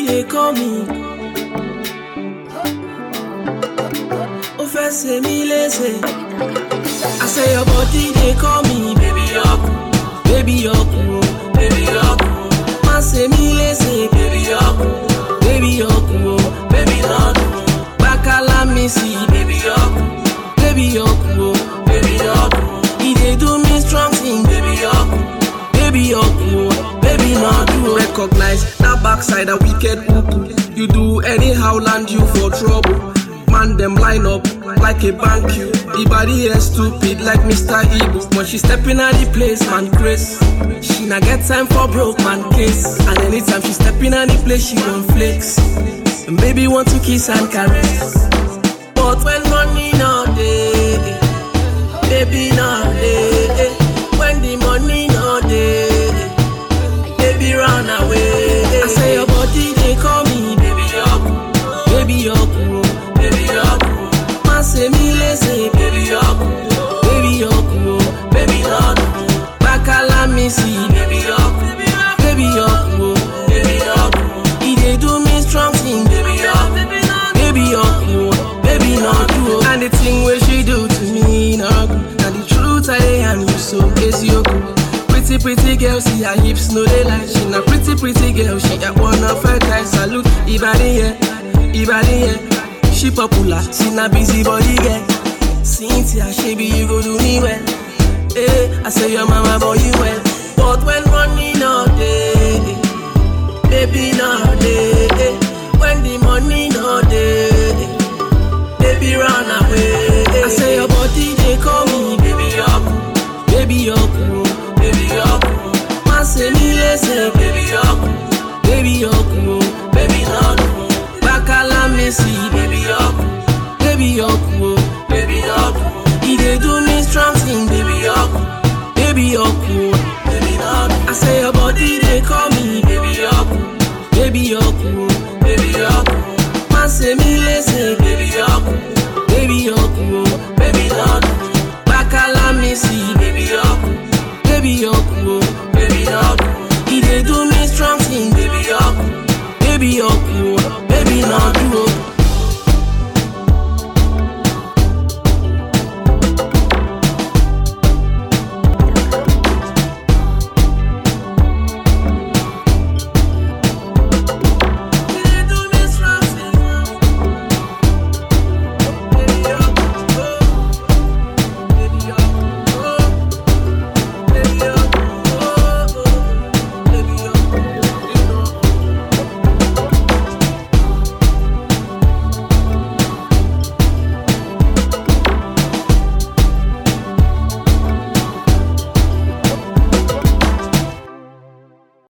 they call me. Offense me lazy. I say your body they call me. Baby yoku, baby yoku, baby yoku. Man say me lazy. Baby yoku, baby yoku, baby yoku. Bakala me see. Baby yoku, baby yoku, baby yoku. He they do me strong thing. Baby yoku, baby yoku, baby not do. Recognize that backside a wicked uku. You do anyhow land you for trouble. Man them line up like a bank you. The body is stupid like Mr. Ibu. When she stepping at the place, man Chris. She not get time for broke man case. And anytime she stepping at the place, she gon' flex. And baby want to kiss and caress. But when money not day, baby not day. When the money not day, baby run away. I say your body they call me. Baby yoku, baby yoku, baby yoku. Man say me lazy. Baby yoku, baby yoku, baby yoku. Bakala me see. Baby yoku, baby yoku, baby yoku. He they do me strong thing. Baby yoku, baby yoku, baby not do. And the thing where she do to me not good. And the truth I am you so is yoku. Pretty girl, see her hips, no they lie. She not pretty girl, she got one of her guys. Salute, Ibadi, yeah. She popular, she not busy body girl. Cynthia, she be you go do me well. I say your mama boy you well. But when money no day, baby no day. When the money no day.